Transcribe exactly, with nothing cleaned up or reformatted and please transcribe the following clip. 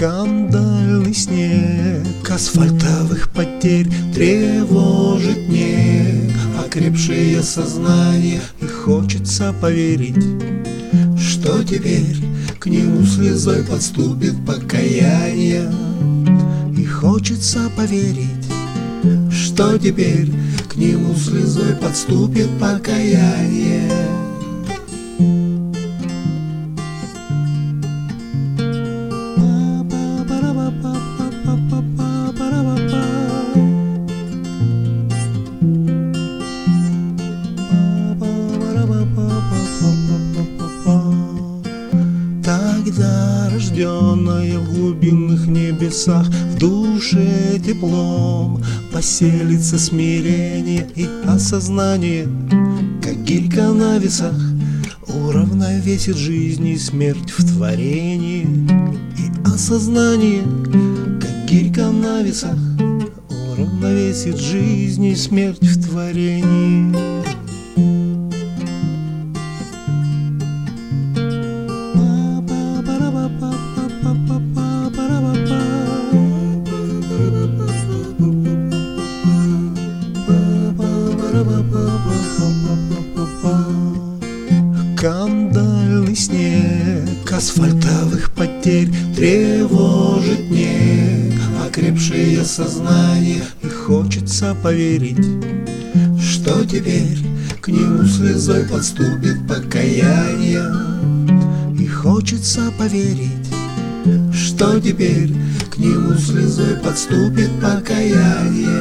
Кандальный снег асфальтовых потерь тревожит мне окрепшее сознание, и хочется поверить, что теперь к нему слезой подступит покаяние. И хочется поверить, что теперь к нему слезой подступит покаяние. Тогда, рожденная в глубинных небесах, в душе теплом поселится смирение и осознание, как гирька на весах уравновесит жизнь и смерть в творении. И осознание, как гирька на весах уравновесит жизнь и смерть в творении. Кандальный снег асфальтовых потерь тревожит мне окрепшее сознание, и хочется поверить, что теперь к нему слезой подступит покаяние. И хочется поверить, что теперь к нему слезой подступит покаяние.